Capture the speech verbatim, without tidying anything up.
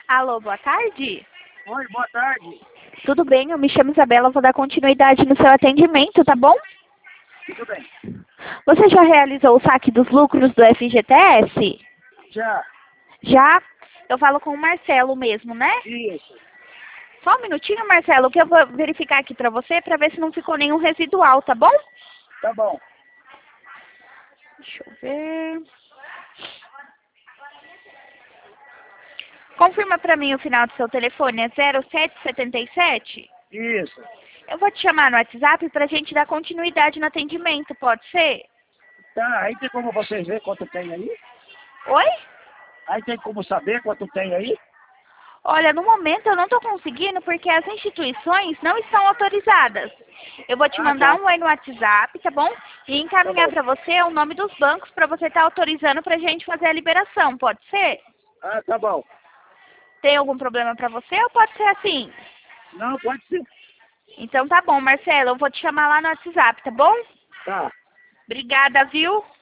Alô, boa tarde. Oi, boa tarde. Tudo bem? Eu me chamo Isabela, vou dar continuidade no seu atendimento, tá bom? Tudo bem. Você já realizou o saque dos lucros do F G T S? Já. Já? Eu falo com o Marcelo mesmo, né? Isso. Só um minutinho, Marcelo, que eu vou verificar aqui pra você, pra ver se não ficou nenhum residual, tá bom? Tá bom. Deixa eu ver... Confirma pra mim o final do seu telefone, é zero sete sete sete? Isso. Eu vou te chamar no WhatsApp pra gente dar continuidade no atendimento, pode ser? Tá, aí tem como vocês ver quanto tem aí? Oi? Aí tem como saber quanto tem aí? Olha, no momento eu não estou conseguindo porque as instituições não estão autorizadas. Eu vou te Ah, mandar tá. um oi no WhatsApp, tá bom? E encaminhar Tá bom. para você o nome dos bancos para você estar autorizando para a gente fazer a liberação, pode ser? Ah, tá bom. Tem algum problema para você ou pode ser assim? Não, pode ser. Então tá bom, Marcelo, eu vou te chamar lá no WhatsApp, tá bom? Tá. Obrigada, viu?